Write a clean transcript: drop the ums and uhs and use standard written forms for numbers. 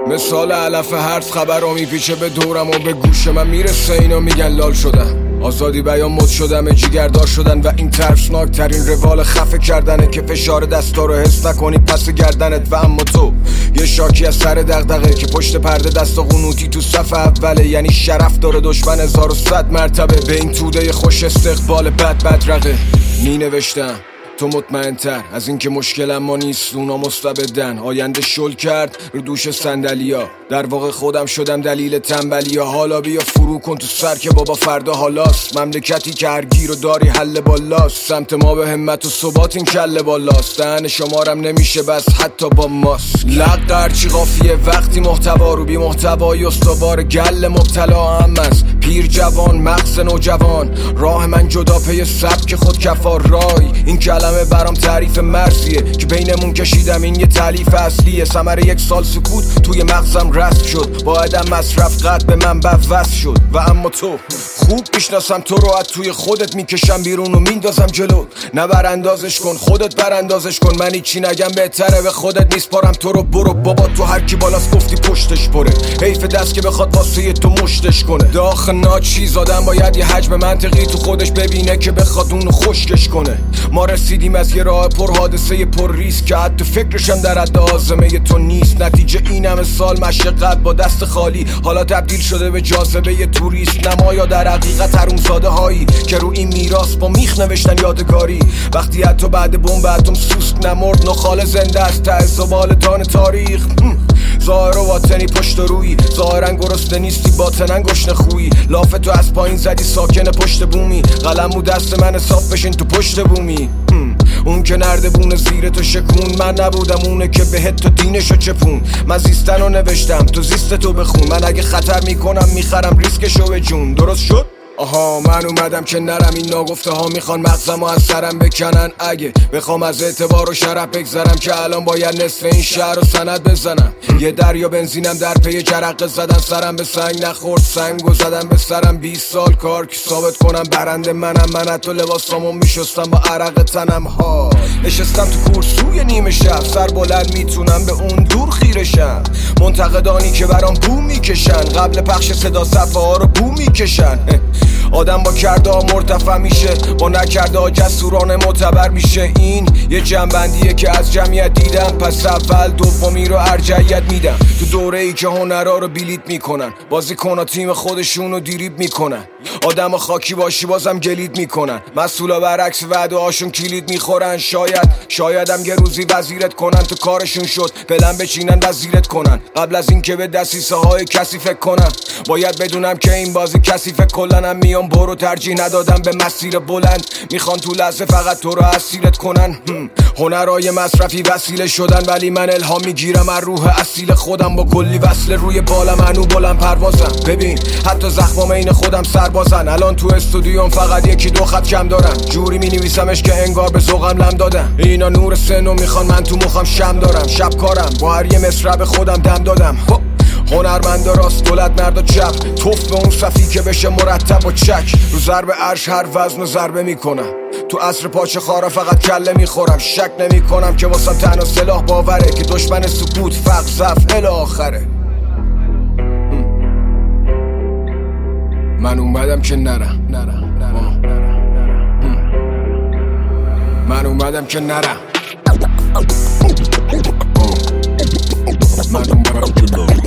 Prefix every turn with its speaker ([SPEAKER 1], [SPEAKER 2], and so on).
[SPEAKER 1] مثال علف هرز خبرها میپیچه به دورم و به گوش من میرسه، اینا میگن لال شدم، آزادی بیان مد شدم، جیگردار شدن و این ترسناک ترین روال خفه کردنه که فشار دستا رو حس نکنی پس گردنت. و اما تو یه شاکی از سر دغدغه که پشت پرده دست و قنوتی تو صف اوله، یعنی شرف داره دشمن 1100 مرتبه. به این توده خوش استقبال بدرقه می نوشتم تو مطمئن تر از این که مشکلم ما نیست، اونا مستبدن. آینده شل کرد رو دوش صندلیا، در واقع خودم شدم دلیل تنبلیا. حالا بیا فرو کن تو سر که بابا فردا حالاست، مملکتی که هر گیر و داری حل بالاست. سمت ما به همت و ثبات این کله بالاست، دهن شمارم نمیشه بس حتی با ماست. لق هرچی قافیه وقتی محتوا رو بی محتوای استوار گل مبتلا هم است. پیر جوان مغز نوجوان، راه من جدا پی سبک خود کفار رای. این کلمه برام تعریف مرزیه که بینمون کشیدم، این یه تالیف اصلیه. ثمره 1 سال سکوت توی مغزم رسم شد، با عدم مصرف قد به من وصل شد. و اما تو خوب میشناسم تو رو، از توی خودت میکشم بیرون و میندازم جلو. نه براندازش کن خودت براندازش کن، من هیچی نگم بهتره به خودت میسپارم تو رو. برو بابا تو هر کی بالاست گفتی پشتش پره، حیف دست که بخواد واسه تو مشتش کنه. داخل ناچیز آدم باید یه حجم منطقی تو خودش ببینه که بخواد اونو خشکش کنه. ما رسیدیم از یه راه پر حادثه پر ریسک که حتی فکرشم در حد آزمه تو نیست. نتیجه این همه سال مشقت با دست خالی حالا تبدیل شده به جاذبه یه توریست. نمایا در حقیقت حرومزاده هایی که رو این میراث با میخ نوشتن یادگاری. وقتی حتی بعد بمب اتم سوسک نمرد، نخال زنده است ته زبالدان تاریخ. ظاهر و باطنی پشت روی، ظاهرا گرسنه نیستی باطنن گشنه خویی. لافتو از پایین زدی ساکن پشت بومی، قلمو دست من صاف بشین تو پشت بومی. اون که نردبون زیر تو شکون، من نبودم اونه که بهت تو دینشو چپون. من زیستن رو نوشتم تو زیست تو بخون، من اگه خطر میکنم میخرم ریسکشو به جون. درست شد؟ آها من اومدم که نرم، این ناگفته ها میخوان مغزمو از سرم بکنن. اگه بخوام از اعتبار و شرف بگذرم که الان باید نصف این شهر رو سند بزنم. یه دریا بنزینم در پی جرقه زدن، سرم به سنگ نخورد سنگو زدم به سرم. 20 سال کار که ثابت کنم برنده منم، من حتی لباسامو میشستم با عرق تنم. ها نشستم تو کورسوی نیمه شب، سر بلند میتونم به اون دور خیرشم. منتقدانی که برام بو میکشن، قبل پخش صدا صفحه ها رو بو میکشن. آدم با کرده ها مرتفع میشه، با نکرده ها جسورانه معتبر میشه. این یه جنبندیه که از جمعیت دیدم، پس اول دومی رو ارجحیت میدم. تو دوره ای که هنرها رو بیلیت میکنن، بازیکن ها تیم خودشون رو دیریب میکنن. آدم ها خاکی باشی بازم گلید میکنن، مسئولا برعکس وعده هاشون کلید میخورن. شایدم یه روزی وزیرت کنن، تو کارشون شد پلن بچینن وزیرت کنن. قبل از این که به دسیسه های کسی فکر کنم، باید بدونم که این بازی کسی فکر کلنم. میام برو ترجیح ندادم به مسیر بلند، میخوان تو لحظه فقط تو رو اسیرت کنن. هنرهای مصرفی وسیله شدن، ولی من الهام میگیرم از روح اصیل خودم. با کلی وصل روی بالم هنو بلند پروازم. ببین حتی زخمام این خودم سربازن. الان تو استودیوم فقط 1-2 خط کم دارم، جوری مینویسمش که انگار به ذوقم لم دادم. اینا نور سنو میخوان، من تو مخم شم دارم. شب کارم با هر یه مصرع خودم دم دادم. هنرمند راست دولت مرد و چپ، توف به اون صفی که بشه مرتب و چک. رو ضرب عرش هر وزن و ضربه میکنم، تو عصر پاچه خارا فقط کله میخورم. شک نمی کنم که واسم تنها سلاح باوره، که دشمن سکوت فقر ضعف الی آخره. من اومدم که نرم، من اومدم که نرم، من اومدم که نرم.